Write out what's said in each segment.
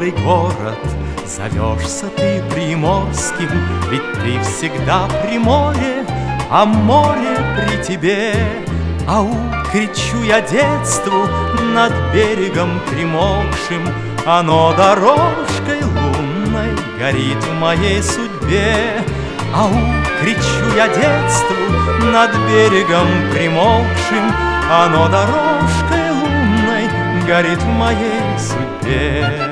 добрый город. Зовешься ты приморским, ведь ты всегда при море, а море при тебе. Ау, кричу я детству над берегом примолкшим, оно дорожкой лунной горит в моей судьбе. Ау, кричу я детству над берегом примолкшим, оно дорожкой лунной горит в моей судьбе.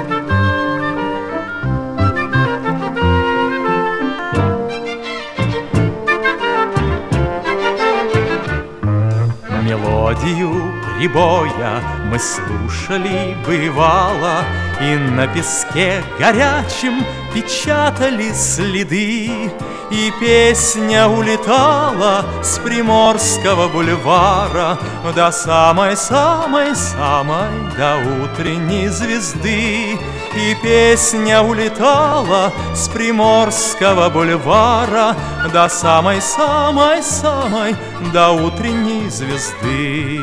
Мелодию прибоя мы слушали бывало, и на песке горячем печатали следы, и песня улетала с Приморского бульвара до самой-самой-самой, до утренней звезды. И песня улетала с Приморского бульвара до самой-самой-самой, до утренней звезды.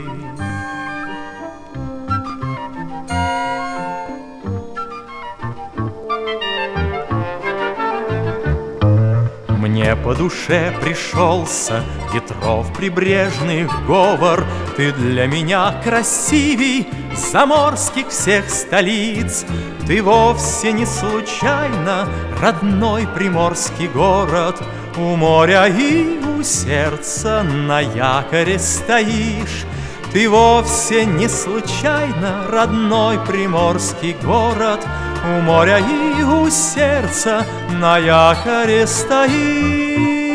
Мне по душе пришелся ветров прибрежных говор. Ты для меня красивей заморских всех столиц. Ты вовсе не случайно родной приморский город. У моря и у сердца на якоре стоишь. Ты вовсе не случайно родной приморский город. У моря и у сердца на якоре стоишь.